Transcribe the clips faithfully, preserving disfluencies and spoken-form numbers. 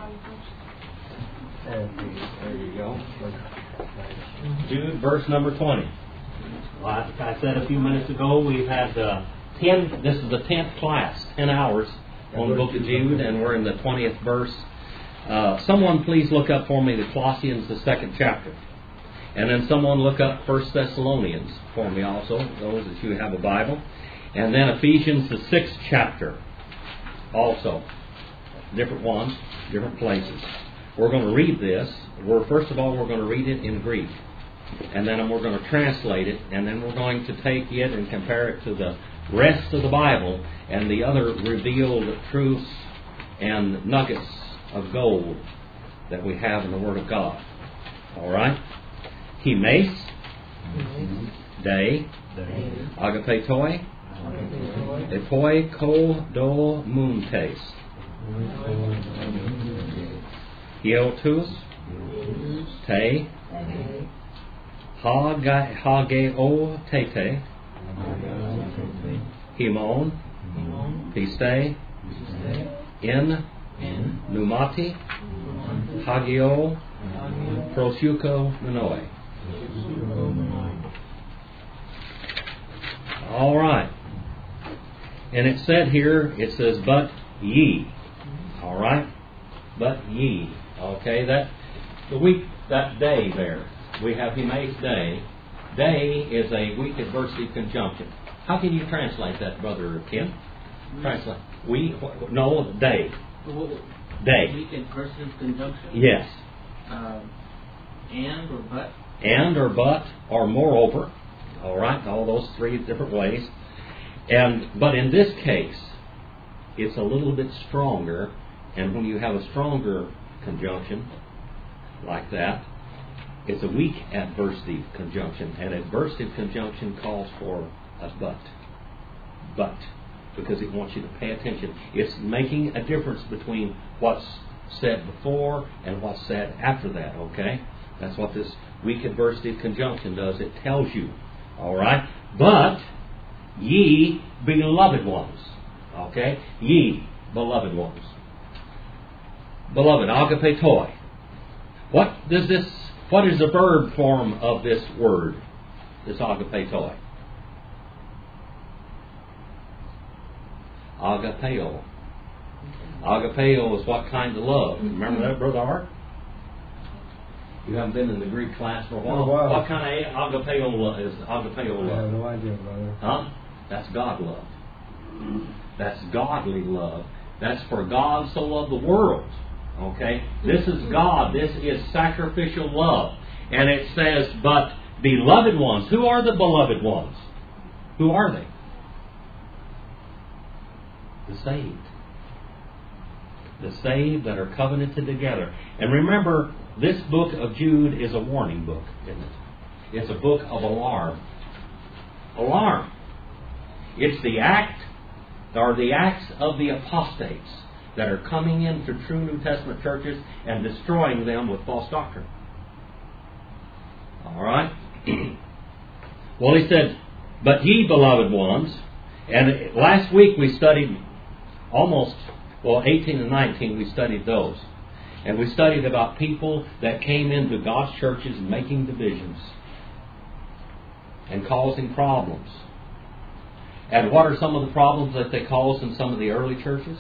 There you go. Jude, verse number twenty. Like I said a few minutes ago, we've had uh, ten. This is the tenth class, ten hours on the book of Jude, and we're in the twentieth verse. Uh, someone please look up for me the Colossians, the second chapter. And then someone look up First Thessalonians for me also, those that you have a Bible. And then Ephesians, the sixth chapter also. Different ones, different places. We're going to read this. We're, first of all, we're going to read it in Greek. And then we're going to translate it. And then we're going to take it and compare it to the rest of the Bible and the other revealed truths and nuggets of gold that we have in the Word of God. All right? Himes, Dei, Agapetoi, Epoi Ko Do Muntes, Hiotus, Te, Hageo Tete, Himon, Piste, In, Numati, Hagio, Prosuko Manoe. All right. And it said here, it says, but ye. All right? But ye. Okay, that the week, that day there. We have Himes Day. Day is a weak adversive conjunction. How can you translate that, Brother Ken? Translate. We, no, day. Day. Weak adversive conjunction? Yes. Uh, and or but? And or but or moreover. All right, all those three different ways. And but in this case, it's a little bit stronger. And when you have a stronger conjunction like that, it's a weak adversive conjunction. An adversive conjunction calls for a but. But. Because it wants you to pay attention. It's making a difference between what's said before and what's said after that, okay? That's what this weak adversative conjunction does. It tells you, all right? But ye beloved ones, okay? Ye beloved ones. Beloved, agapetoi. What does this, what is the verb form of this word, this agapetoi? Agapeo. Agapeo is what kind of love? Remember that, Brother Art? You haven't been in the Greek class for a while. Oh, wow. What kind of agapeo love is agapeo love? I have no idea, brother. Huh? That's God love. That's godly love. That's for God so loved the world. Okay? This is God. This is sacrificial love. And it says, but beloved ones. Who are the beloved ones? Who are they? The saved. The saved that are covenanted together. And remember, this book of Jude is a warning book, isn't it? It's a book of alarm. Alarm. It's the act, or the acts of the apostates that are coming into true New Testament churches and destroying them with false doctrine. All right? Well, he said, but ye beloved ones, and last week we studied almost, well, eighteen and nineteen, we studied those. And we studied about people that came into God's churches making divisions and causing problems. And what are some of the problems that they caused in some of the early churches?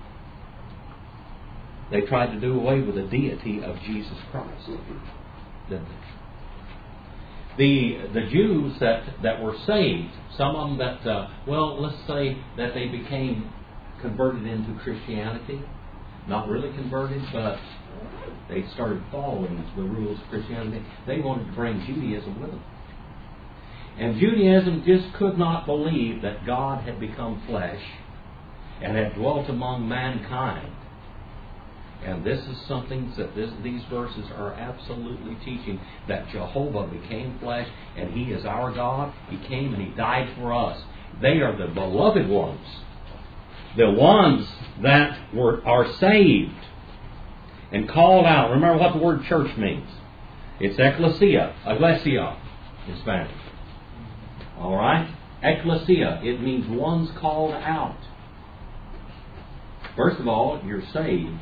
They tried to do away with the deity of Jesus Christ, didn't they? The, the Jews that, that were saved, some of them that, uh, well, let's say that they became converted into Christianity. Not really converted, but they started following the rules of Christianity. They wanted to bring Judaism with them. And Judaism just could not believe that God had become flesh and had dwelt among mankind. And this is something that this, these verses are absolutely teaching, that Jehovah became flesh and He is our God. He came and He died for us. They are the beloved ones. The ones that were are saved and called out. Remember what the word church means. It's ecclesia, iglesia in Spanish. All right? Ecclesia. It means ones called out. First of all, you're saved.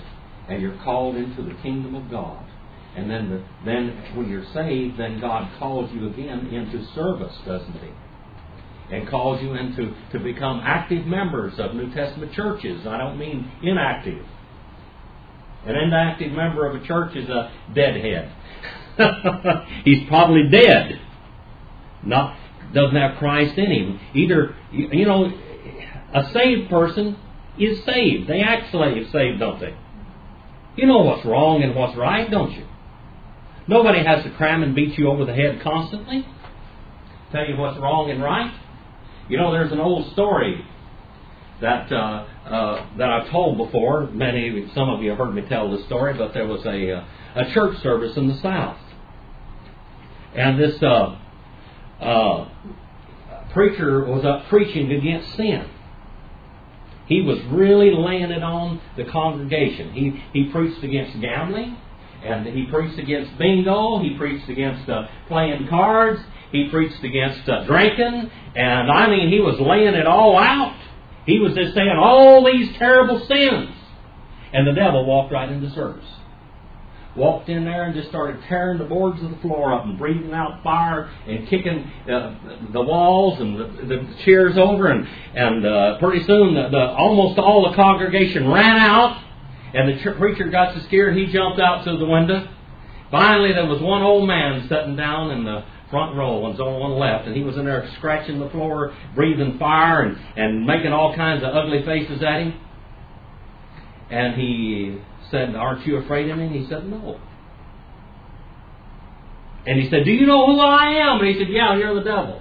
and you're called into the kingdom of God. And then, the, then when you're saved, then God calls you again into service, doesn't He? And calls you into to become active members of New Testament churches. I don't mean inactive. An inactive member of a church is a deadhead. He's probably dead. Not doesn't have Christ in him. Either, you know, a saved person is saved. They act slave saved, don't they? You know what's wrong and what's right, don't you? Nobody has to cram and beat you over the head constantly. Tell you what's wrong and right. You know, there's an old story that uh, uh, that I've told before. Many, some of you have heard me tell this story, but there was a uh, a church service in the South, and this uh, uh, preacher was up preaching against sin. He was really laying it on the congregation. He he preached against gambling, and he preached against bingo. He preached against uh, playing cards. He preached against uh, drinking, and I mean, he was laying it all out. He was just saying all these terrible sins. And the devil walked right into service. Walked in there and just started tearing the boards of the floor up and breathing out fire and kicking uh, the walls and the, the chairs over. And, and uh, pretty soon the, the, almost all the congregation ran out. And the ch- preacher got so scared he jumped out through the window. Finally there was one old man sitting down in the front row, and there's only one left, and he was in there scratching the floor, breathing fire, and, and making all kinds of ugly faces at him. And he said, "Aren't you afraid of me?" And he said, "No." And he said, "Do you know who I am?" And he said, "Yeah, you're the devil."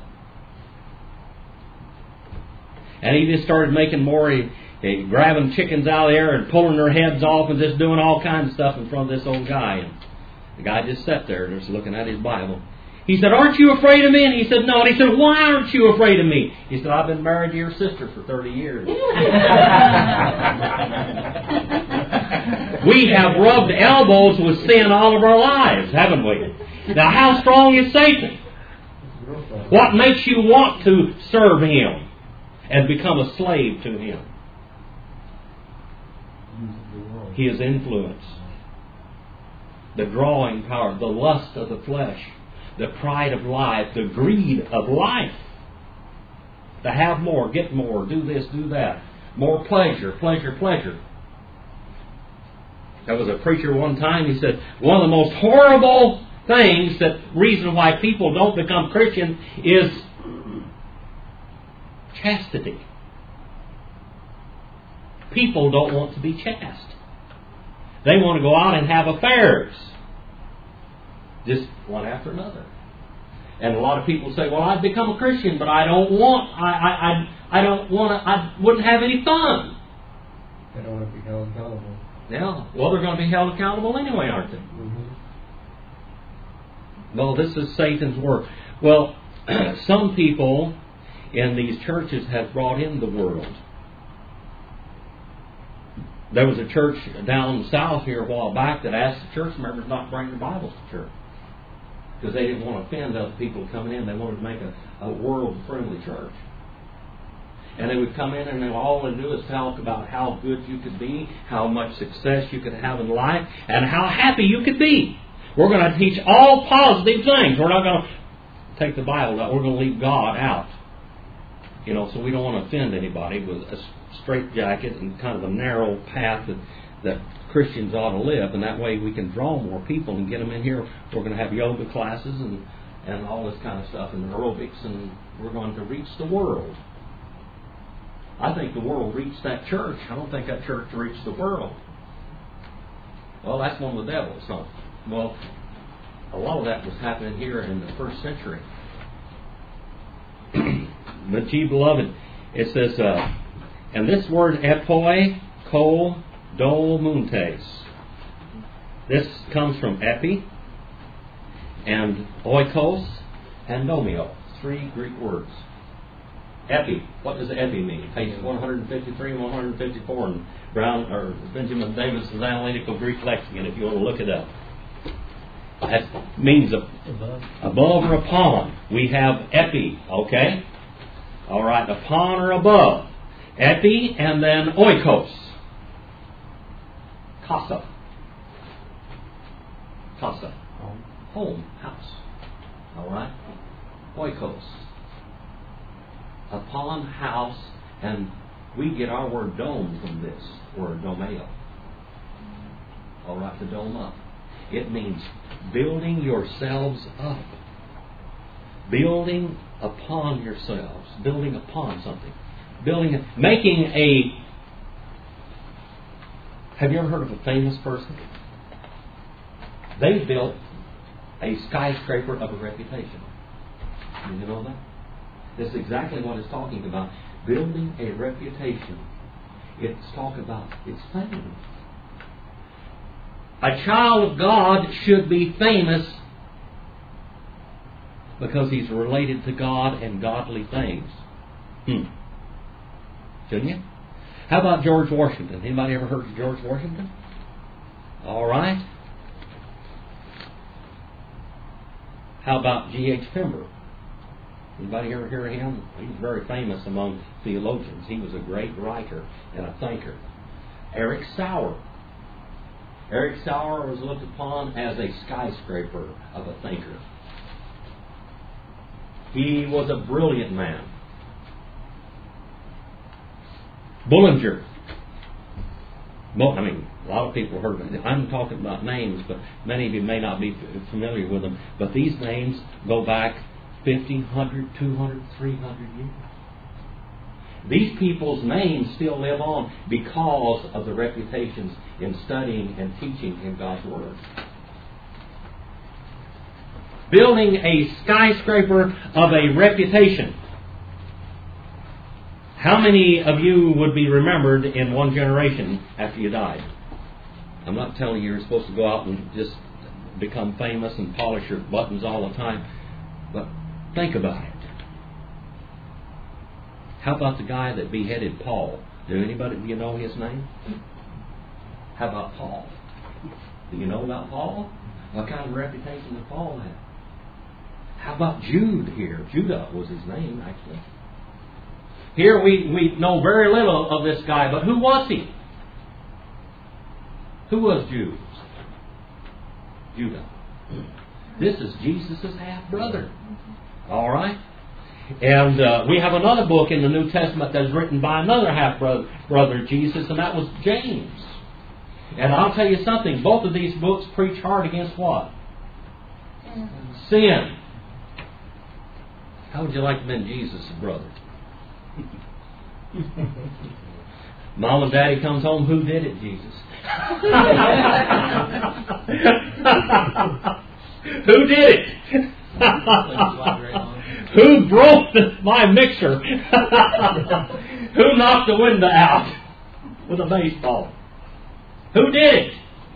And he just started making more, he, he, grabbing chickens out of there and pulling their heads off and just doing all kinds of stuff in front of this old guy. And the guy just sat there and was looking at his Bible. He said, "Aren't you afraid of me?" And he said, "No." And he said, "Why aren't you afraid of me?" He said, "I've been married to your sister for thirty years. We have rubbed elbows with sin all of our lives, haven't we? Now, how strong is Satan? What makes you want to serve him and become a slave to him? His influence, the drawing power, the lust of the flesh, the pride of life, the greed of life. To have more, get more, do this, do that. More pleasure, pleasure, pleasure. There was a preacher one time, he said, one of the most horrible things, that reason why people don't become Christian is chastity. People don't want to be chaste. They want to go out and have affairs. Just one after another. And a lot of people say, "Well, I've become a Christian, but I don't want, I, I, I, I don't want to, I wouldn't have any fun." They don't want to be held accountable. Yeah. Well, they're going to be held accountable anyway, aren't they? Mm-hmm. Well, this is Satan's work. Well, some people in these churches have brought in the world. There was a church down south here a while back that asked the church members not to bring their Bibles to church, because they didn't want to offend other people coming in. They wanted to make a, a world-friendly church. And they would come in and all they do is talk about how good you could be, how much success you could have in life, and how happy you could be. We're going to teach all positive things. We're not going to take the Bible out. We're going to leave God out. You know, so we don't want to offend anybody with a straitjacket and kind of a narrow path that, that Christians ought to live. And that way we can draw more people and get them in here. We're going to have yoga classes and, and all this kind of stuff and aerobics, and we're going to reach the world. I think the world reached that church. I don't think that church reached the world. Well, that's one of the devils. So, well, a lot of that was happening here in the first century. But ye beloved, it says, uh, and this word epoi, kol, do, muntes. This comes from epi and oikos and domio. Three Greek words. Epi. What does epi mean? Pages one fifty-three and one fifty-four in Brown or Benjamin Davis's Analytical Greek Lexicon, if you want to look it up. That means a, above. above or upon. We have epi, okay? All right, upon or above. Epi and then oikos. Casa. Casa. Home, house. All right? Oikos. Upon house, and we get our word dome from this word, domeo. All right, to dome up. It means building yourselves up. Building upon yourselves. Building upon something. Building, making a... Have you ever heard of a famous person? They built a skyscraper of a reputation. Did you know that? That's exactly what it's talking about. Building a reputation. It's talking about its fame. A child of God should be famous because he's related to God and godly things. Hmm. Shouldn't you? How about George Washington? Anybody ever heard of George Washington? All right. How about G H Pember? Anybody ever hear of him? He was very famous among theologians. He was a great writer and a thinker. Eric Sauer. Eric Sauer was looked upon as a skyscraper of a thinker. He was a brilliant man. Bullinger. Well, I mean, a lot of people heard of it. I'm talking about names, but many of you may not be familiar with them. But these names go back fifteen hundred, two hundred, three hundred years. These people's names still live on because of the reputations in studying and teaching in God's Word. Building a skyscraper of a reputation. How many of you would be remembered in one generation after you died? I'm not telling you you're supposed to go out and just become famous and polish your buttons all the time, but think about it. How about the guy that beheaded Paul? Do anybody do you know his name? How about Paul? Do you know about Paul? What kind of reputation did Paul have? How about Jude here? Judah was his name, actually. Here we, we know very little of this guy, but who was he? Who was Jude? Judah. This is Jesus' half-brother. All right? And uh, we have another book in the New Testament that's written by another half-brother brother Jesus, and that was James. And I'll tell you something, both of these books preach hard against what? Sin. Sin. How would you like to have been Jesus' brother? Mom and Daddy comes home, who did it, Jesus? Who did it? Who broke the, my mixer? Who knocked the window out with a baseball? Who did it?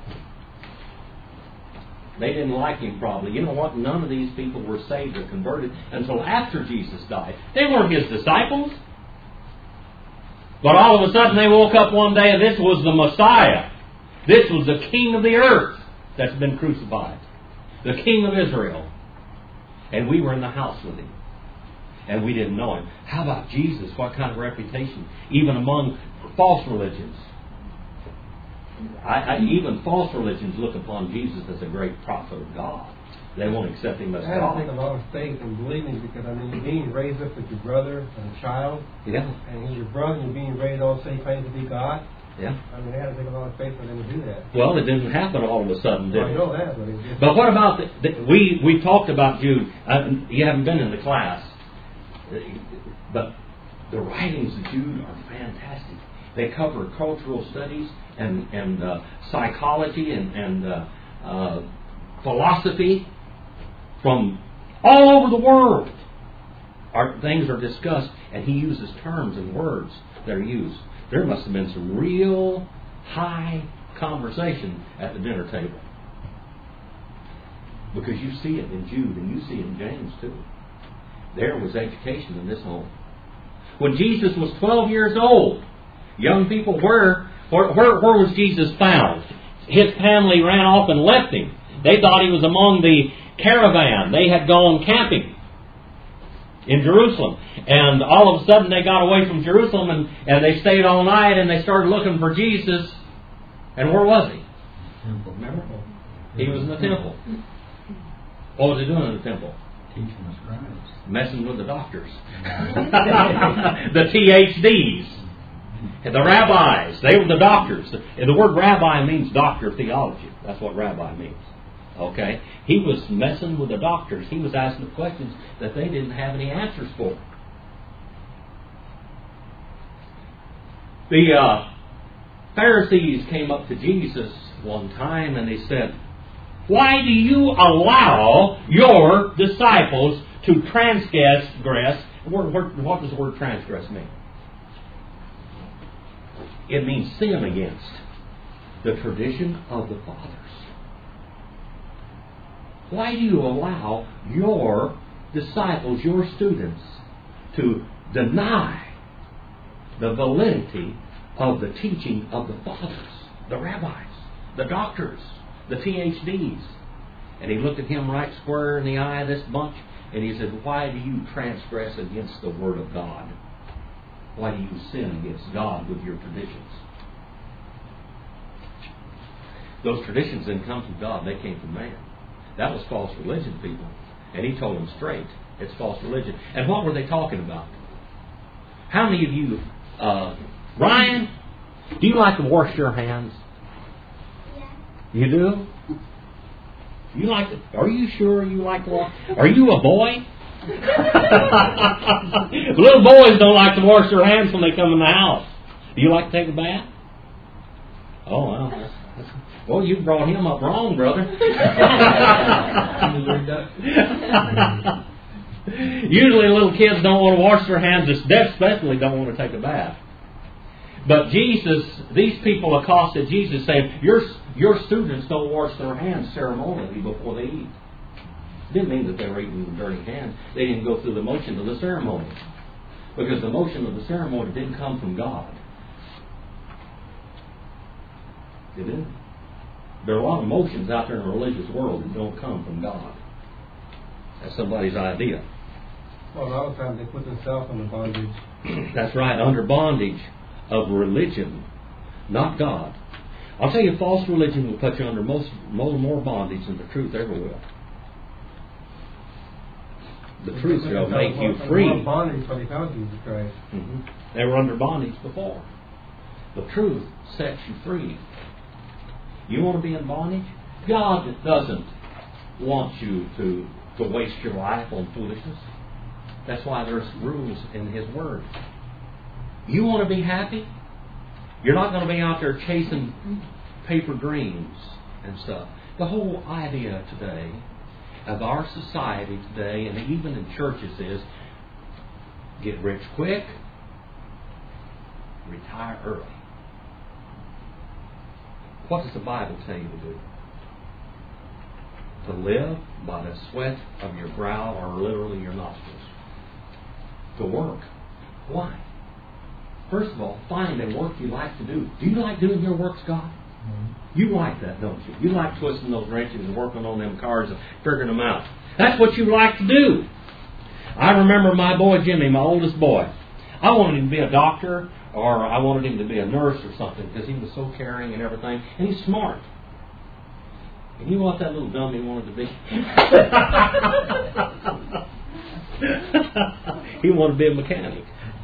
They didn't like him probably. You know what? None of these people were saved or converted until after Jesus died. They weren't his disciples. But all of a sudden they woke up one day and this was the Messiah. This was the King of the earth that's been crucified. The King of Israel. And we were in the house with him. And we didn't know him. How about Jesus? What kind of reputation? Even among false religions. I, I, even false religions look upon Jesus as a great prophet of God. They won't accept him as God. I have to take a lot of faith in believing, because I mean, you're being raised up with your brother and a child. Yeah. And he's your brother, and you're being raised on the same claim to be God. Yeah. I mean, they had to take a lot of faith for them to do that. Well, it didn't happen all of a sudden, did well, it? I know that, but it just... But what about the, the, we? We talked about Jude. Uh, you haven't been in the class, but the writings of Jude are fantastic. They cover cultural studies and and uh, psychology and and uh, uh, philosophy from all over the world. Our things are discussed, and he uses terms and words that are used. There must have been some real high conversation at the dinner table, because you see it in Jude and you see it in James too. There was education in this home. When Jesus was twelve years old, young people, where, where, where, where was Jesus found? His family ran off and left him. They thought he was among the caravan. They had gone camping in Jerusalem. And all of a sudden they got away from Jerusalem and, and they stayed all night and they started looking for Jesus. And where was he? Temple. Remember? He was in the temple. What was he doing in the temple? Teaching the scribes. Messing with the doctors. The T H Ds. And the rabbis. They were the doctors. And the word rabbi means doctor of theology. That's what rabbi means. Okay? He was messing with the doctors. He was asking questions that they didn't have any answers for. The uh, Pharisees came up to Jesus one time and they said, "Why do you allow your disciples to transgress?" What does the word transgress mean? It means sin against the tradition of the fathers. Why do you allow your disciples, your students, to deny the validity of the teaching of the fathers, the rabbis, the doctors, the T H Ds? And he looked at him right square in the eye, this bunch, and he said, "Why do you transgress against the Word of God? Why do you sin against God with your traditions?" Those traditions didn't come from God, they came from man. That was false religion, people. And he told them straight, it's false religion. And what were they talking about? How many of you, uh, Ryan, do you like to wash your hands? Yeah. You do? You like to, are you sure you like to wash? Are you a boy? Little boys don't like to wash their hands when they come in the house. Do you like to take a bath? Oh, well, that's, that's, well, you brought him up wrong, brother. Usually little kids don't want to wash their hands, especially don't want to take a bath. But Jesus, these people accosted Jesus saying, your, your students don't wash their hands ceremonially before they eat. Didn't mean that they were eating with dirty hands. They didn't go through the motion of the ceremony. Because the motion of the ceremony didn't come from God. It didn't. There are a lot of motions out there in the religious world that don't come from God. That's somebody's idea. Well, a lot of times they put themselves under bondage. That's right, under bondage of religion, not God. I'll tell you, false religion will put you under most, more, more bondage than the truth ever will. The truth will make you free. More bondage when they found Jesus Christ. Mm-hmm. They were under bondage before. The truth sets you free. You want to be in bondage? God doesn't want you to, to waste your life on foolishness. That's why there's rules in His Word. You want to be happy? You're not going to be out there chasing paper dreams and stuff. The whole idea today of our society today, and even in churches, is get rich quick, retire early. What does the Bible tell you to do? To live by the sweat of your brow, or literally your nostrils. To work. Why? First of all, find a work you like to do. Do you like doing your work, Scott? Mm-hmm. You like that, don't you? You like twisting those wrenches and working on them cars and figuring them out. That's what you like to do. I remember my boy Jimmy, my oldest boy. I wanted him to be a doctor, or I wanted him to be a nurse or something, because he was so caring and everything. And he's smart. And you know what that little dummy wanted to be? He wanted to be a mechanic.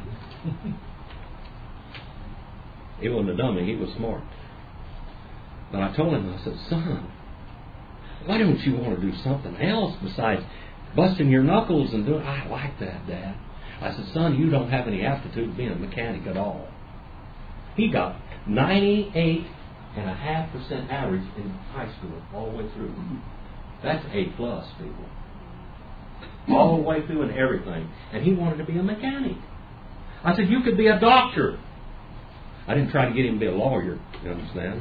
He wasn't a dummy, he was smart. But I told him, I said, son, why don't you want to do something else besides busting your knuckles and doing... I like that, Dad. I said, son, you don't have any aptitude to being a mechanic at all. He got ninety-eight and a half percent average in high school all the way through. That's A plus, people. All the way through and everything. And he wanted to be a mechanic. I said, you could be a doctor. I didn't try to get him to be a lawyer, you understand?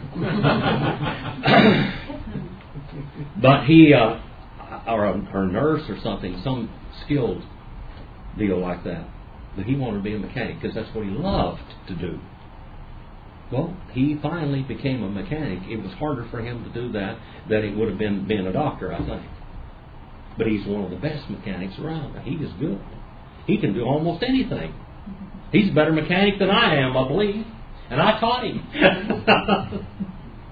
But he, uh, or, a, or a nurse or something, some skilled deal like that. But he wanted to be a mechanic because that's what he loved to do. Well, he finally became a mechanic. It was harder for him to do that than it would have been being a doctor, I think. But he's one of the best mechanics around. He is good. He can do almost anything. He's a better mechanic than I am, I believe. And I taught him.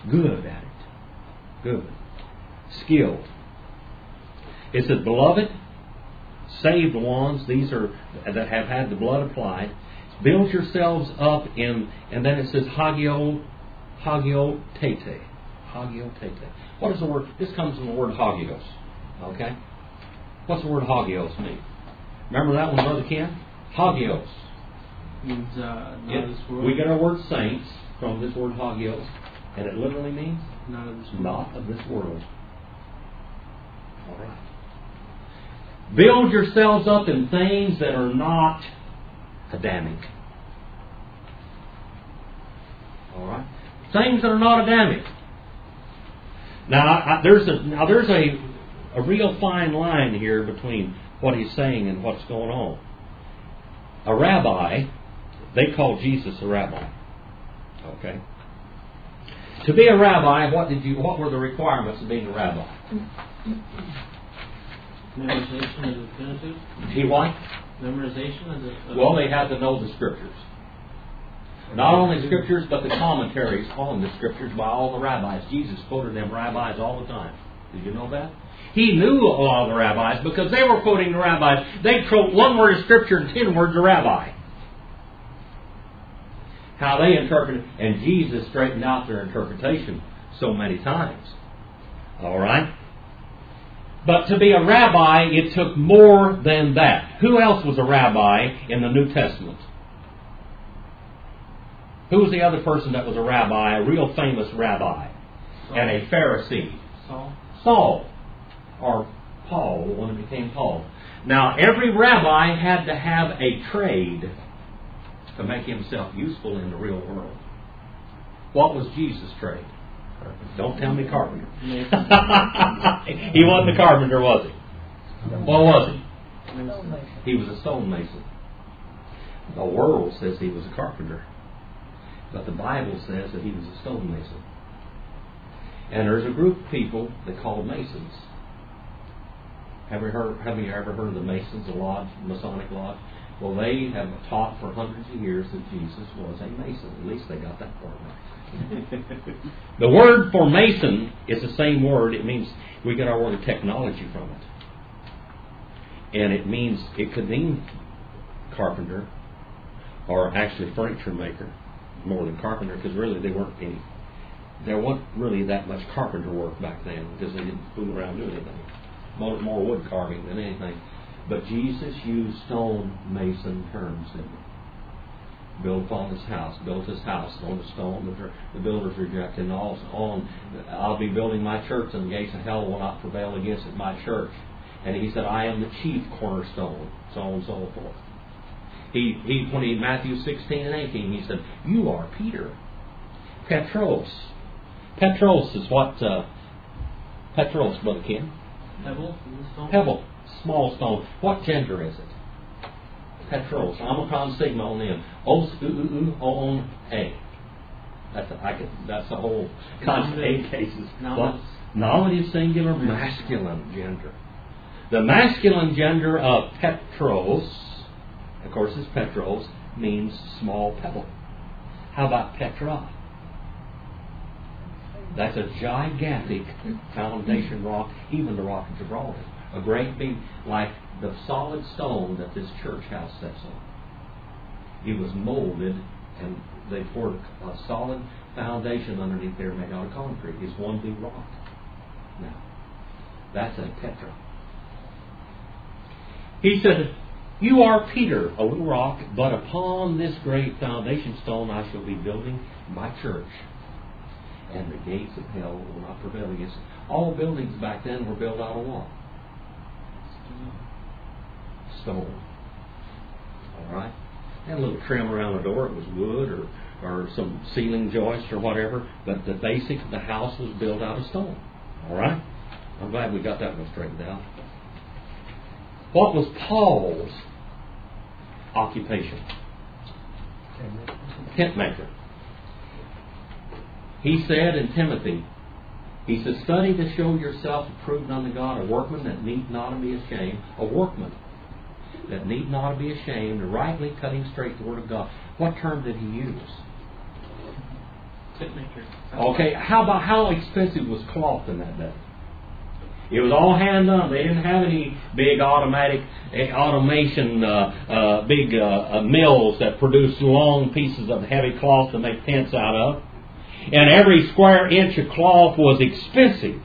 Good at it. Good. Skilled. It says, beloved, saved ones, these are that have had the blood applied, build yourselves up in, and then it says hagio, hagio tete. Hagio tete. What is the word? This comes from the word hagios. Okay? What's the word hagios mean? Remember that one, Brother Ken? Hagios. Means uh, not It, of this world. we get our word saints from this word hagios, and it literally means Not of this world. not of this world. All right. Build yourselves up in things that are not Adamic. All right. Things that are not Adamic. Now, I, there's a now there's a a real fine line here between what he's saying and what's going on. A rabbi, they call Jesus a rabbi. Okay. To be a rabbi, what did you? What were the requirements of being a rabbi? Memorization of the Pentateuch. He what? Memorization of the. Of Well, they had to know the Scriptures. Not only Scriptures, but the commentaries on the Scriptures by all the rabbis. Jesus quoted them rabbis all the time. Did you know that? He knew a lot of the rabbis because they were quoting the rabbis. They quote one word of Scripture and ten words of rabbi. How they interpreted, and Jesus straightened out their interpretation so many times. All right? But to be a rabbi, it took more than that. Who else was a rabbi in the New Testament? Who was the other person that was a rabbi, a real famous rabbi, Saul. and a Pharisee? Saul. Saul, or Paul, the one who became Paul. Now, every rabbi had to have a trade to make himself useful in the real world. What was Jesus' trade? Don't tell me carpenter. He wasn't a carpenter, was he? What was he? He was a stonemason. The world says he was a carpenter. But the Bible says that he was a stonemason. And there's a group of people they call Masons. Have you heard? Have you ever heard of the Masons, the lodge, Masonic lodge? Well, they have taught for hundreds of years that Jesus was a Mason. At least they got that part right. The word for Mason is the same word. It means we get our word of technology from it, and it means it could mean carpenter, or actually furniture maker, more than carpenter, because really they weren't any. There wasn't really that much carpenter work back then because they didn't fool around doing anything. More, more wood carving than anything. But Jesus used stone mason terms. And built upon his house, built his house on the stone that the builders rejected, and also on, I'll be building my church, and the gates of hell will not prevail against it, my church. And he said, I am the chief cornerstone, so on and so forth. He, he when he Matthew sixteen and eighteen, he said, you are Peter. Petros. Petros is what, uh, Petros, Brother Ken? Pebble? Stone? Pebble. Small stone. What gender is it? Petros. Omicron sigma on the end. Os u u u on a. That's a, I could, that's the whole conjugate cases. What? Nominative singular masculine gender. The masculine gender of Petros, of course, is Petros, means small pebble. How about Petra? That's a gigantic foundation rock, even the rock of Gibraltar. A great big, like the solid stone that this church house sits on. It was molded, and they poured a solid foundation underneath there made out of concrete. It's one big rock. Now, that's a Petra. He said, you are Peter, a little rock, but upon this great foundation stone I shall be building my church. And the gates of hell will not prevail against it. All buildings back then were built out of what? Stone. All right? Had a little trim around the door. It was wood or, or some ceiling joist or whatever. But the basic of the house was built out of stone. All right? I'm glad we got that one straightened out. What was Paul's occupation? Tent maker. He said in Timothy, he says, study to show yourself approved unto God, a workman that need not be ashamed, a workman that need not be ashamed, rightly cutting straight the word of God. What term did he use? Signature. Okay, how about how expensive was cloth in that day? It was all hand done. They didn't have any big automatic eh, automation, uh, uh, big uh, uh, mills that produced long pieces of heavy cloth to make tents out of. And every square inch of cloth was expensive.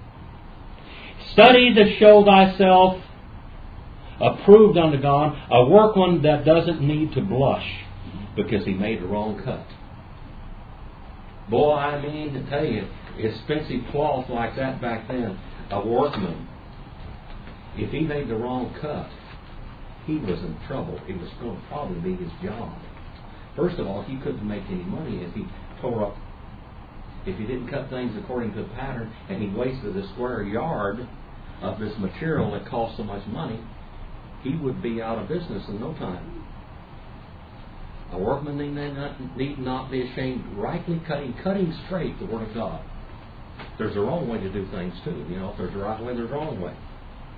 Study to show thyself approved unto God, a workman that doesn't need to blush because he made the wrong cut. Boy, I mean to tell you, expensive cloth like that back then, a workman, if he made the wrong cut, he was in trouble. It was going to probably be his job. First of all, he couldn't make any money if he tore up, if he didn't cut things according to the pattern, and he wasted a square yard of this material that cost so much money. He would be out of business in no time. A workman need not, need not be ashamed, rightly cutting, cutting straight the Word of God. There's a wrong way to do things too. You know, if there's a right way, there's a wrong way.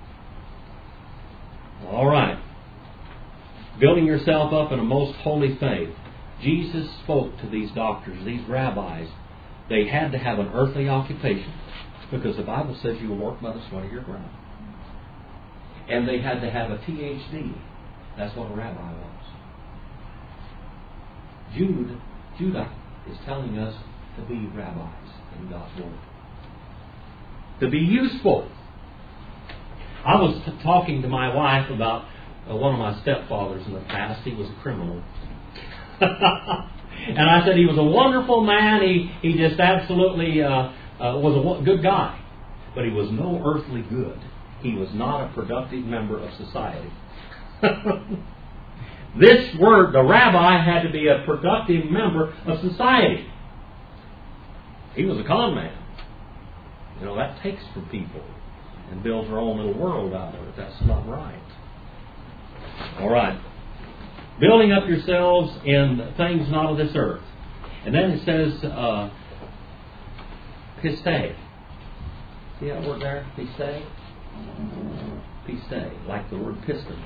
All right. Building yourself up in a most holy faith. Jesus spoke to these doctors, these rabbis. They had to have an earthly occupation because the Bible says you will work by the sweat of your brow. And they had to have a P H D. That's what a rabbi was. Jude, Judah is telling us to be rabbis in God's Word. To be useful. I was t- talking to my wife about uh, one of my stepfathers in the past. He was a criminal. And I said he was a wonderful man. He, he just absolutely uh, uh, was a w- good guy. But he was no earthly good. He was not a productive member of society. This word, the rabbi, had to be a productive member of society. He was a con man. You know, that takes from people and builds their own little world out of it. That's not right. All right. Building up yourselves in things not of this earth. And then it says, uh, piste. See that word there? Piste? Piste, like the word piston.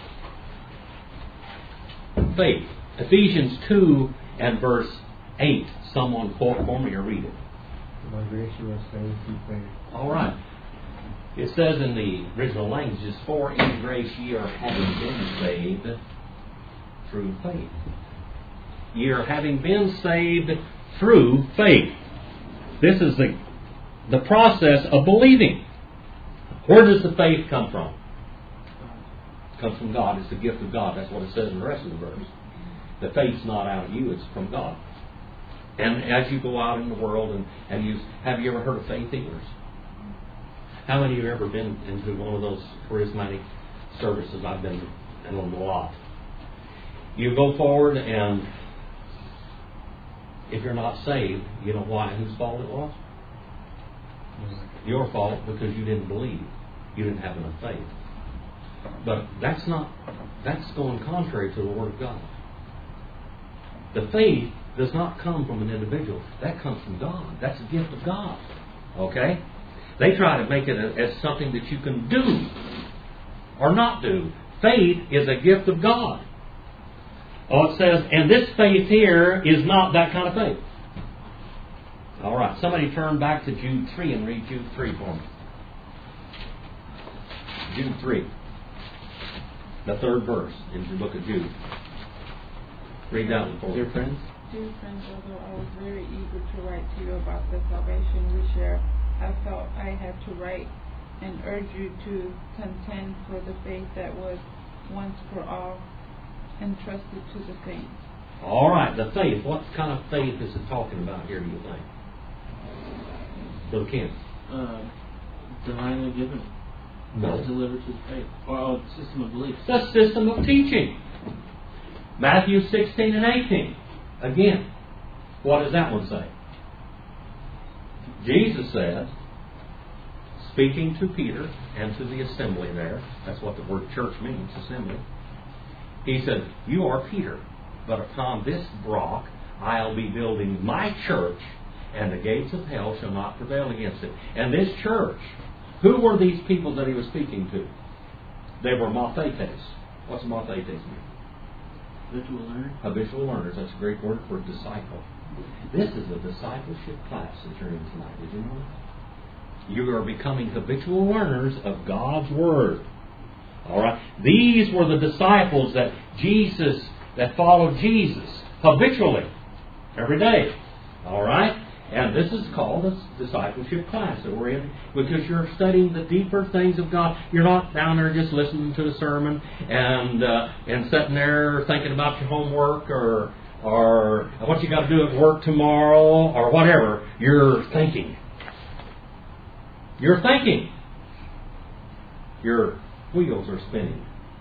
Faith. Ephesians two and verse eight. Someone quote for me or read it. By grace you are saved through faith. All right. It says in the original languages, for in grace ye are having been saved through faith. Ye are having been saved through faith. This is the, the process of believing. Where does the faith come from? It comes from God. It's the gift of God. That's what it says in the rest of the verse. The faith's not out of you, it's from God. And as you go out in the world and, and you have you ever heard of faith healers? How many of you have ever been into one of those charismatic services? I've been in them a lot. You go forward, and if you're not saved, you know why? Whose fault it was? Your fault, because you didn't believe. You didn't have enough faith. But that's not, that's going contrary to the Word of God. The faith does not come from an individual. That comes from God. That's a gift of God. Okay? They try to make it as something that you can do or not do. Faith is a gift of God. Oh, it says, and this faith here is not that kind of faith. All right. Somebody turn back to Jude three and read Jude three for me. Jude three. The third verse in the book of Jude. Read that one for me. Dear friends. Dear friends, although I was very eager to write to you about the salvation we share, I felt I had to write and urge you to contend for the faith that was once for all entrusted to the saints. All right, the faith. What kind of faith is it talking about here, do you think? Brother Ken. Uh, divinely given. No. That's delivered to the faith. Or oh, the system of beliefs. The system of teaching. Matthew sixteen and eighteen. Again, what does that one say? Jesus said, speaking to Peter and to the assembly there, that's what the word church means, assembly. He said, you are Peter, but upon this rock I'll be building my church, and the gates of hell shall not prevail against it. And this church, who were these people that he was speaking to? They were mathetes. What's mathetes mean? Habitual learner. Habitual learners. That's a great word for disciple. This is a discipleship class that you're in tonight. Did you know that? You are becoming habitual learners of God's Word. All right. These were the disciples that Jesus, that followed Jesus habitually, every day. All right. And this is called a discipleship class that we're in because you're studying the deeper things of God. You're not down there just listening to a sermon and uh, and sitting there thinking about your homework or or what you got to do at work tomorrow or whatever. You're thinking. You're thinking. Your wheels are spinning.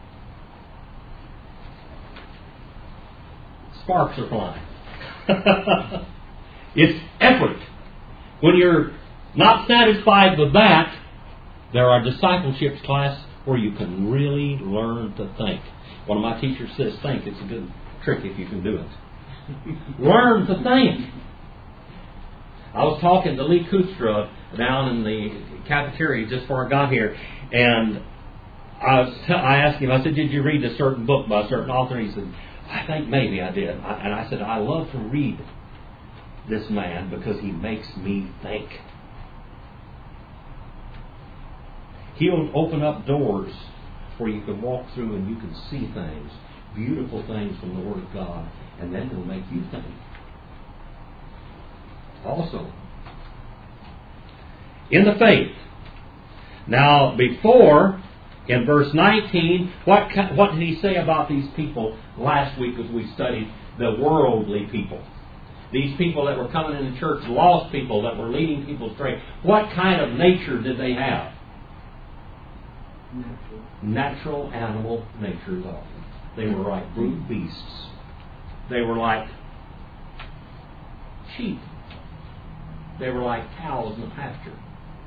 Sparks are flying. It's effort. When you're not satisfied with that, there are discipleship classes where you can really learn to think. One of my teachers says, think. It's a good trick if you can do it. Learn to think. I was talking to Lee Kustra down in the cafeteria just before I got here, and I, was t- I asked him, I said, did you read a certain book by a certain author? He said, I think maybe I did. I, and I said, I love to read this man because he makes me think. He'll open up doors where you can walk through and you can see things, beautiful things from the Word of God, and then he'll make you think. Also, in the faith. Now, before, in verse nineteen, what, what did he say about these people last week as we studied the worldly people? These people that were coming into church, lost people that were leading people astray. What kind of nature did they have? Natural. Natural animal nature. They were like brute beasts. They were like sheep. They were like cows in the pasture.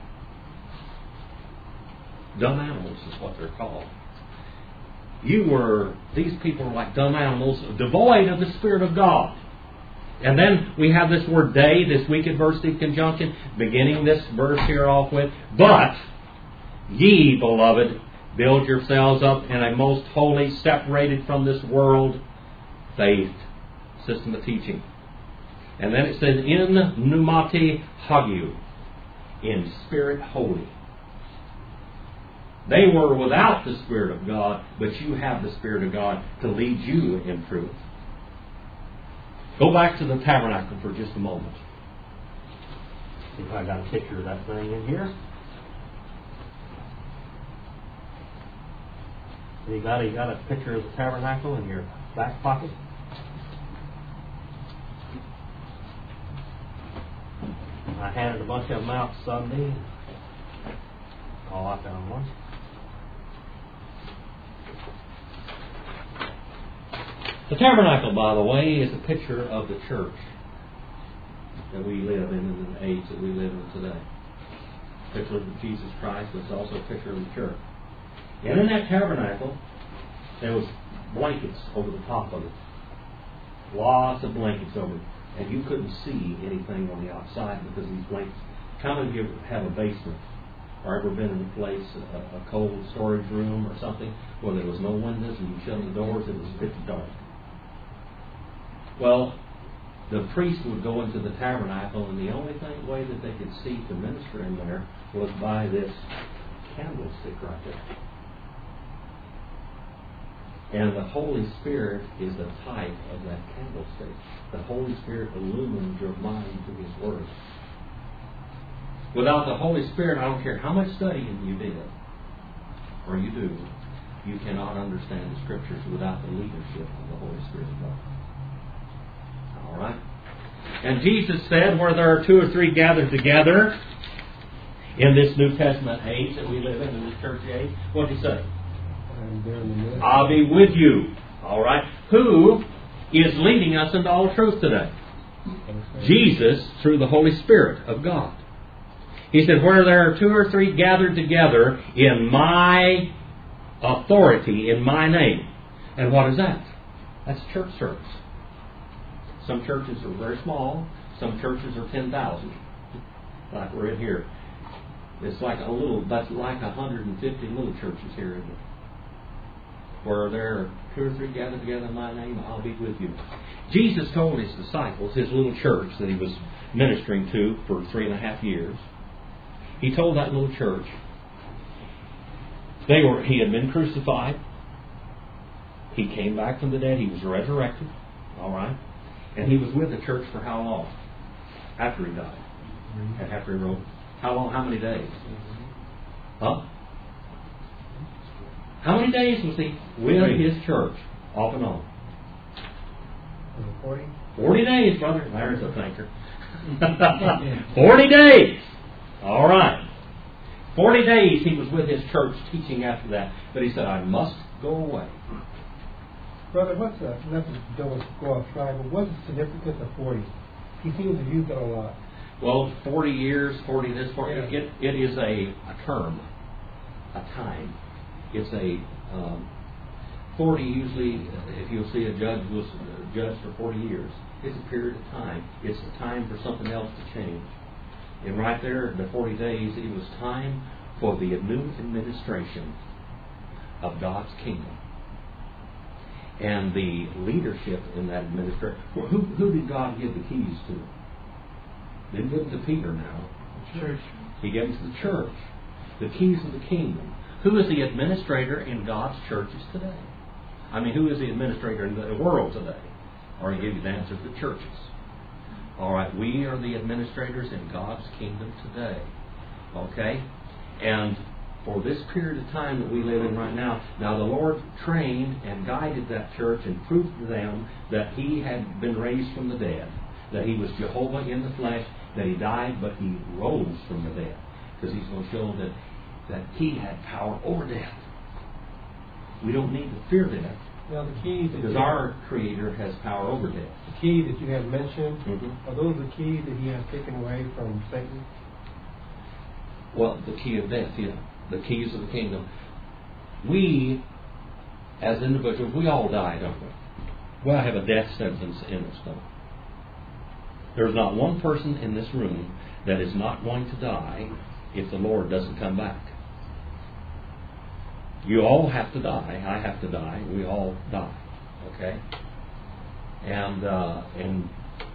Dumb animals is what they're called. You were, these people were like dumb animals, devoid of the Spirit of God. And then we have this word day, this weak adversity conjunction, beginning this verse here off with, but ye, beloved, build yourselves up in a most holy, separated from this world, faith, system of teaching. And then it says, in pneumati hagiu, in spirit holy. They were without the Spirit of God, but you have the Spirit of God to lead you in truth. Go back to the tabernacle for just a moment. See if I got a picture of that thing in here. You got, you got a picture of the tabernacle in your back pocket? I handed a bunch of them out Sunday. Oh, I found one. The tabernacle, by the way, is a picture of the church that we live in, in the age that we live in today. A picture of Jesus Christ, but it's also a picture of the church. And in that tabernacle, there was blankets over the top of it. Lots of blankets over it. And you couldn't see anything on the outside because of these blankets. How many of you have a basement? Or ever been in a place, a, a cold storage room or something, where there was no windows and you shut the doors, it was pitch dark. Well, the priest would go into the tabernacle, and the only thing, way that they could see to minister in there was by this candlestick right there. And the Holy Spirit is the type of that candlestick. The Holy Spirit illumines your mind to His Word. Without the Holy Spirit, I don't care how much studying you did, or you do, you cannot understand the Scriptures without the leadership of the Holy Spirit of God. All right? And Jesus said, where there are two or three gathered together in this New Testament age that we live in, in this church age, what did He say? I'll be with you. All right? Who is leading us into all truth today? Jesus, through the Holy Spirit of God. He said, where there are two or three gathered together in my authority, in my name. And what is that? That's church service. Some churches are very small. Some churches are ten thousand. Like we're in here. It's like a little, that's like one hundred fifty little churches here in it. Where there are two or three gathered together in my name, I'll be with you. Jesus told his disciples, his little church that he was ministering to for three and a half years, he told that little church, they were, he had been crucified, he came back from the dead, he was resurrected, all right, and he was with the church for how long? After he died. And after he rose. How long? How many days? Huh? How many days was he with his church? Off and on. Forty. Forty days, brother. There's a thinker. Forty days. All right. Forty days he was with his church teaching after that. But he said, I must go away. Brother, what's the, not to don't go off track, but what's the significance of forty? He seems to use that a lot. Well, forty years, forty this, forty. Yeah. It, it is a, a term, a time. It's a um, forty. Usually, if you'll see a judge was judged for forty years, it's a period of time. It's a time for something else to change. And right there, the forty days, it was time for the new administration of God's kingdom. And the leadership in that administration. Well, who, who did God give the keys to? Didn't give them to Peter now. Church. He gave them to the church. The keys of the kingdom. Who is the administrator in God's churches today? I mean, who is the administrator in the world today? Or he gave you the answer, the churches. All right, we are the administrators in God's kingdom today. Okay? And for this period of time that we live in right now, now the Lord trained and guided that church and proved to them that He had been raised from the dead, that He was Jehovah in the flesh, that He died, but He rose from the dead. Because He's going to show that, that He had power over death. We don't need to fear death. Now the keys that Because you, our Creator has power over death. the keys that you have mentioned, Mm-hmm. are those the keys that He has taken away from Satan? Well, the key of death, yeah. The keys of the kingdom. We, as individuals, we all die, don't we? We all have a death sentence in us, don't we? There's not one person in this room that is not going to die if the Lord doesn't come back. You all have to die. I have to die. We all die. Okay? And uh, and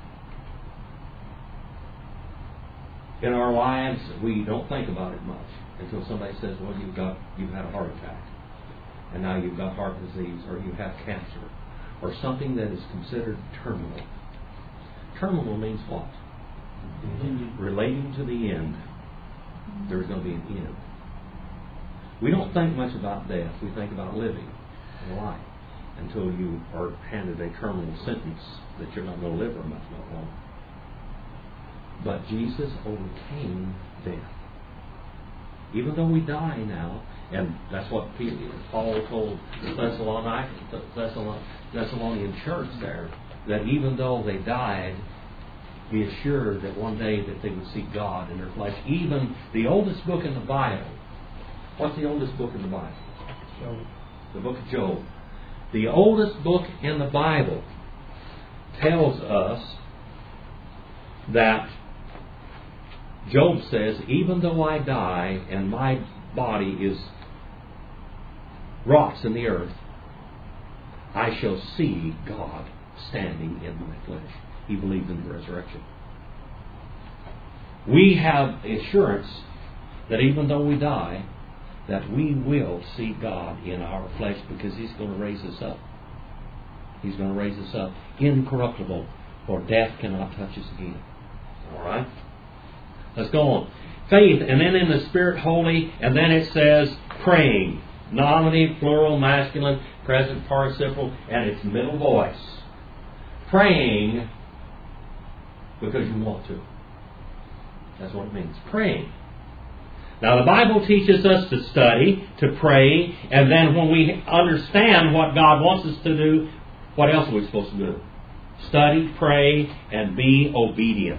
in our lives, we don't think about it much until somebody says, "Well, you've got you've had a heart attack, and now you've got heart disease, or you have cancer, or something that is considered terminal." Terminal means what? Mm-hmm. Relating to the end. There's going to be an end. We don't think much about death. We think about living and life until you are handed a terminal sentence that you're not going to live for much longer. But Jesus overcame death. Even though we die now, and that's what Paul told the Thessalonian, Thessalonian church there, that even though they died, be assured that one day that they would see God in their flesh. Even the oldest book in the Bible. What's the oldest book in the Bible? So, The book of Job. The oldest book in the Bible tells us that Job says, even though I die and my body is rots in the earth, I shall see God standing in my flesh. He believed in the resurrection. We have assurance that even though we die, that we will see God in our flesh because He's going to raise us up. He's going to raise us up incorruptible, for death cannot touch us again. All right? Let's go on. Faith, and then in the Spirit holy, and then it says praying. Nominative, plural, masculine, present participle, and its middle voice. Praying because you want to. That's what it means. Praying. Now the Bible teaches us to study, to pray, and then when we understand what God wants us to do, what else are we supposed to do? Study, pray, and be obedient.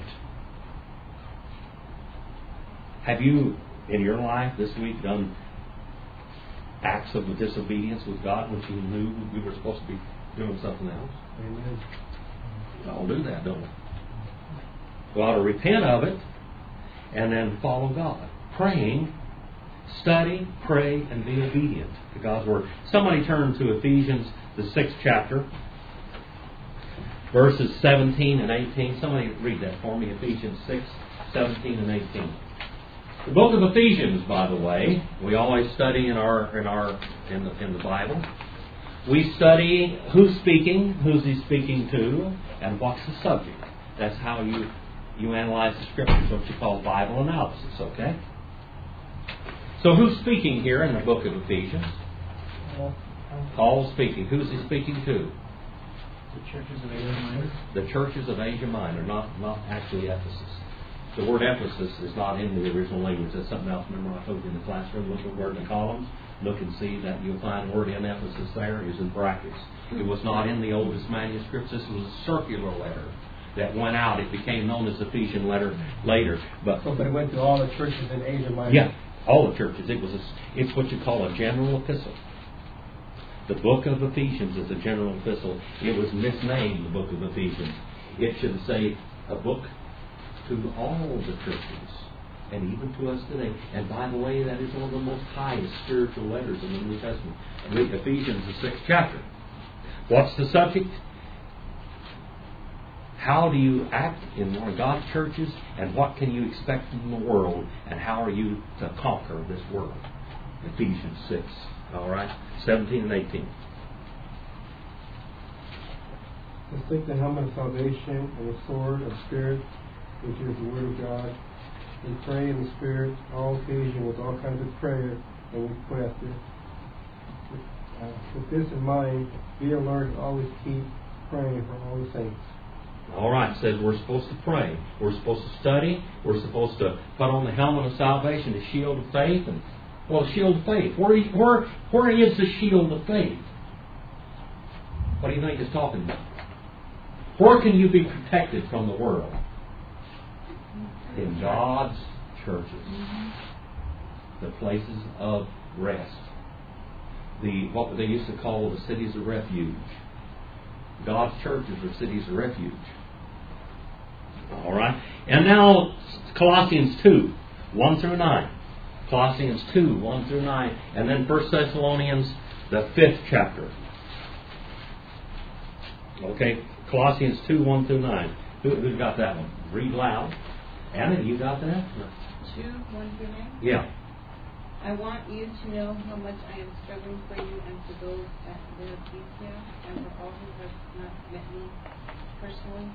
Have you, in your life this week, done acts of disobedience with God when you knew we were supposed to be doing something else? amen. We all do that, don't we? We ought to repent of it and then follow God. Praying, study, pray, and be obedient to God's Word. Somebody turn to Ephesians, the sixth chapter. verses seventeen and eighteen. Somebody read that for me, Ephesians six, seventeen and eighteen. The book of Ephesians, by the way, we always study in our in our in the in the Bible. We study who's speaking, who's he speaking to, and what's the subject. That's how you you analyze the Scriptures, what you call Bible analysis, okay? So who's speaking here in the book of Ephesians? Paul's speaking. Who's he speaking to? The churches of Asia Minor. The churches of Asia Minor, not not actually Ephesus. The word Ephesus is not in the original language. That's something else. Remember I told you in the classroom, look at the word in the columns. Look and see that you'll find the word in Ephesus there is in brackets. It was not in the oldest manuscripts. This was a circular letter that went out. It became known as the Ephesian letter later. But, So, but it went to all the churches in Asia Minor. yeah, all the churches. It was. A, it's what you call a general epistle. The book of Ephesians is a general epistle. It was misnamed the book of Ephesians. It should say a book to all the churches, and even to us today. And by the way, that is one of the most highest spiritual letters in the New Testament. Read Ephesians, the sixth chapter. What's the subject? How do you act in one of God's churches, and what can you expect from the world, and how are you to conquer this world? Ephesians six. All right, seventeen and eighteen. Let's take the helmet of salvation and the sword of spirit, which is the word of God, and pray in the spirit all occasion with all kinds of prayer and request. Uh, with this in mind, be alert and always keep praying for all the saints. All right, it says we're supposed to pray. We're supposed to study. We're supposed to put on the helmet of salvation, the shield of faith, and well, the shield of faith. Where, where, where is the shield of faith? What do you think it's talking about? Where can you be protected from the world? In God's churches. The places of rest. The what they used to call the cities of refuge. God's churches are cities of refuge. All right. And now Colossians two, one through nine. Colossians two, one through nine. And then First Thessalonians, the fifth chapter. Okay. Colossians two, one through nine. Who, who's got that one? Read loud. Anna, you got that? two, one through nine? Yeah. I want you to know how much I am struggling for you and for those at Laodicea and for all who have not met me personally.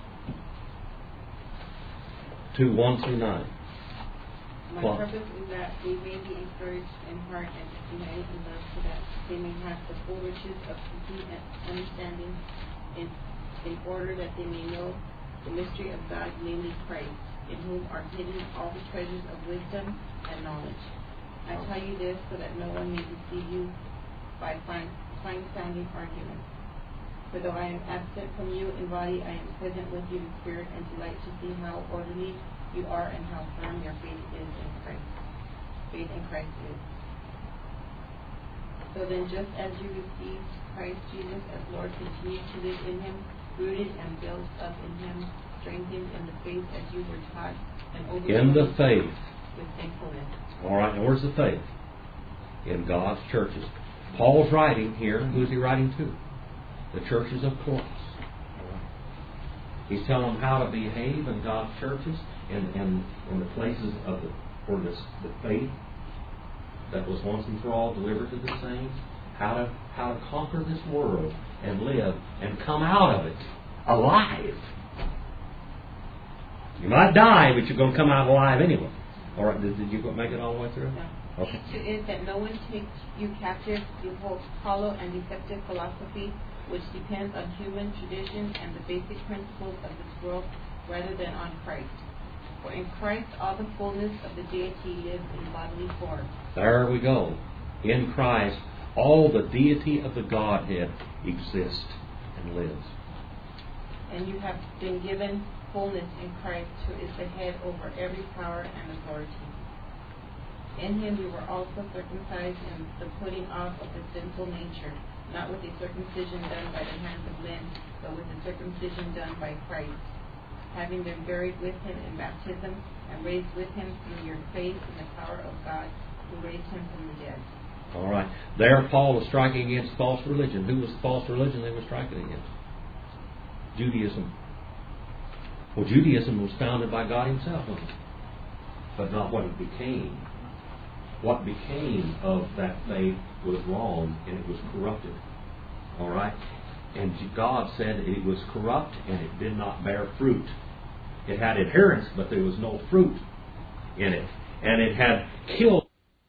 two, one through nine. My Well, purpose is that they may be encouraged in heart and united in love, so that they may have the full riches of complete understanding, in, in order that they may know the mystery of God, namely Christ, in whom are hidden all the treasures of wisdom and knowledge. I tell you this so that no one may deceive you by fine, fine-sounding arguments. For though I am absent from you in body, I am present with you in spirit, and delight to see how orderly you are and how firm your faith is in Christ. Faith in Christ is. So then, just as you received Christ Jesus as Lord, continue to live in Him, rooted and built up in Him, strengthened in the faith as you were taught, and in the overflowing faith. with thankfulness. All right, now where's the faith? In God's churches. Paul's writing here. Who's he writing to? The churches of Corinth. He's telling them how to behave in God's churches, in, in, in the places of the, where this, the faith that was once and for all delivered to the saints, how to how to conquer this world and live and come out of it alive. You might die, but you're going to come out alive anyway. All right, did, did you make it all the way through? No. Okay. Two is that no one takes you captive through hollow and deceptive philosophy, which depends on human tradition and the basic principles of this world, rather than on Christ. For in Christ all the fullness of the deity lives in bodily form. There we go. In Christ, all the deity of the Godhead exists and lives. And you have been given fullness in Christ, who is the head over every power and authority. In Him you were also circumcised in the putting off of the sinful nature, not with a circumcision done by the hands of men, but with the circumcision done by Christ, having been buried with Him in baptism, and raised with Him through your faith in the power of God, who raised Him from the dead. All right. There Paul was striking against false religion. Who was the false religion they were striking against? Judaism. Well, Judaism was founded by God Himself, wasn't it? But not what it became. What became of that faith was wrong, and it was corrupted. All right? And God said it was corrupt and it did not bear fruit. It had adherence, but there was no fruit in it. And it had killed.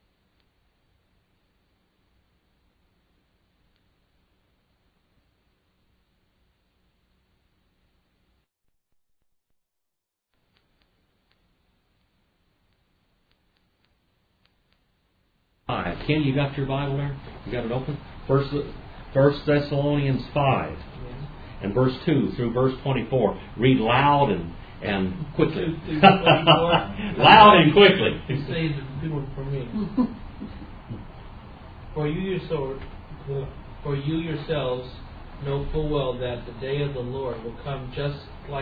Ken, you got your Bible there? You got it open? First, First Thessalonians five. And verse two through verse twenty-four. Read loud and, and quickly. Loud and quickly. It says a good one for me. For you yourself, for you yourselves know full well that the day of the Lord will come just like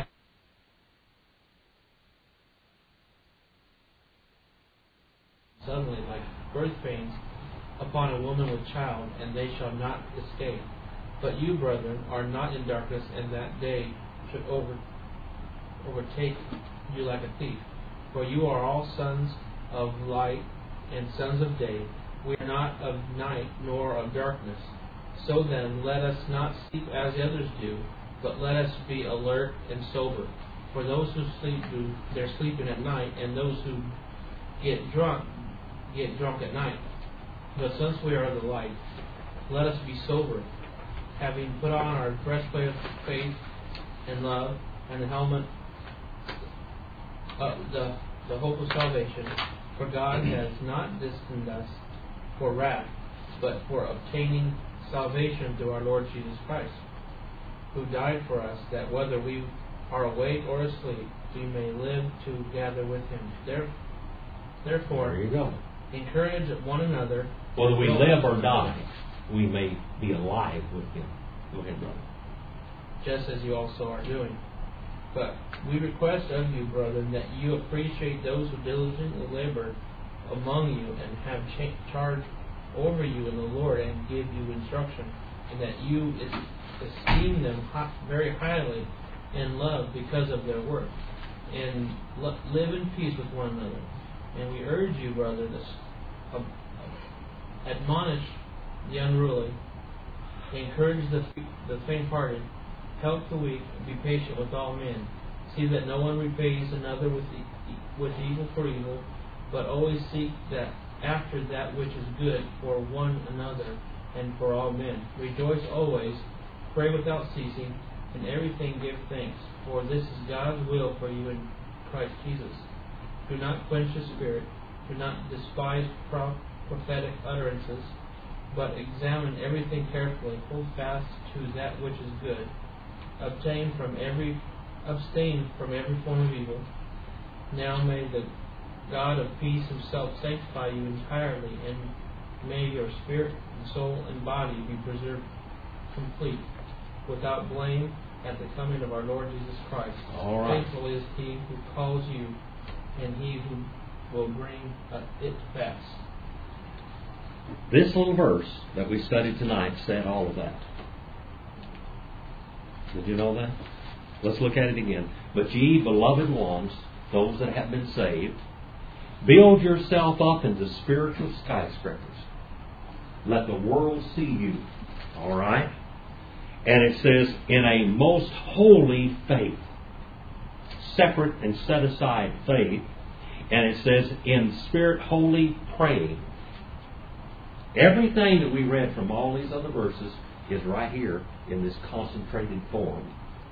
suddenly, like birth pains upon a woman with child, and they shall not escape. But you, brethren, are not in darkness, and that day should over, overtake you like a thief. For you are all sons of light and sons of day. We are not of night nor of darkness. So then, let us not sleep as the others do, but let us be alert and sober. For those who sleep do their sleeping at night, and those who get drunk get drunk at night. But since we are of the light, let us be sober, having put on our breastplate of faith and love, and the helmet of the, the hope of salvation. For God has not destined us for wrath, but for obtaining salvation through our Lord Jesus Christ, who died for us, that whether we are awake or asleep, we may live together with Him. There, therefore, there you go. Encourage one another. Whether we live or die, we may be alive with Him. Go ahead, brother. Just as you also are doing. But we request of you, brethren, that you appreciate those who diligently labor among you and have cha- charge over you in the Lord and give you instruction, and that you esteem them high, very highly in love because of their work, and lo- live in peace with one another. And we urge you, brethren, to uh, admonish the unruly, encourage the the faint-hearted, help the weak, and be patient with all men. See that no one repays another with e- with evil for evil, but always seek that after that which is good for one another and for all men. Rejoice always, pray without ceasing, in everything give thanks, for this is God's will for you in Christ Jesus. Do not quench the spirit, do not despise pro- prophetic utterances, but examine everything carefully, hold fast to that which is good, obtain from every abstain from every form of evil. Now may the God of peace Himself sanctify you entirely, and may your spirit and soul and body be preserved complete, without blame, at the coming of our Lord Jesus Christ. All right. Faithful is He who calls you, and He who will bring uh, it to pass. This little verse that we studied tonight said all of that. Did you know that? Let's look at it again. But ye, beloved ones, those that have been saved, build yourself up into spiritual skyscrapers. Let the world see you. All right? And it says, in a most holy faith. Separate and set aside faith. And it says, in spirit holy praying. Everything that we read from all these other verses is right here in this concentrated form.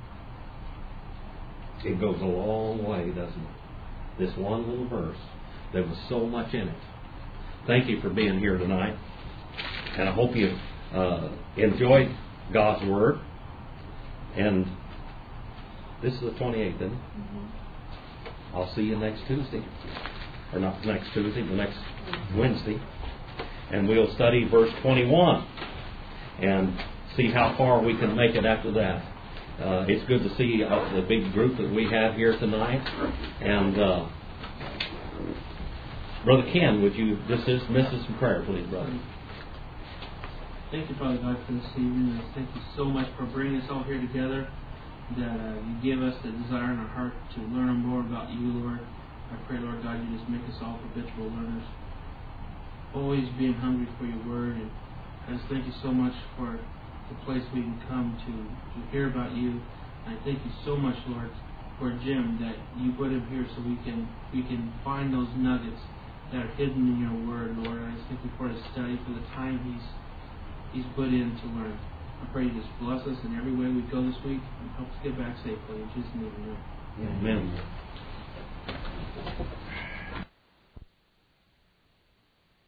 It goes a long way, doesn't it? This one little verse. There was so much in it. Thank you for being here tonight. And I hope you uh, enjoyed God's Word. And this is the twenty-eighth, isn't it? Mm-hmm. I'll see you next Tuesday. Or not next Tuesday, but next Wednesday. And we'll study verse twenty-one. And see how far we can make it after that. Uh, it's good to see uh, the big group that we have here tonight. And uh, Brother Ken, would you dismiss us in prayer, please, brother? Thank you, Father God, for this evening. And thank you so much for bringing us all here together that uh, you give us the desire in our heart to learn more about you, Lord. I pray, Lord God, you just make us all habitual learners, always being hungry for your word. And I just thank you so much for the place we can come to, to hear about you. And I thank you so much, Lord, for Jim, that you put him here so we can we can find those nuggets that are hidden in your word, Lord. I just thank you for his study, for the time he's he's put in to learn. I pray you just bless us in every way we go this week and help us get back safely. In Jesus' name, amen. Amen.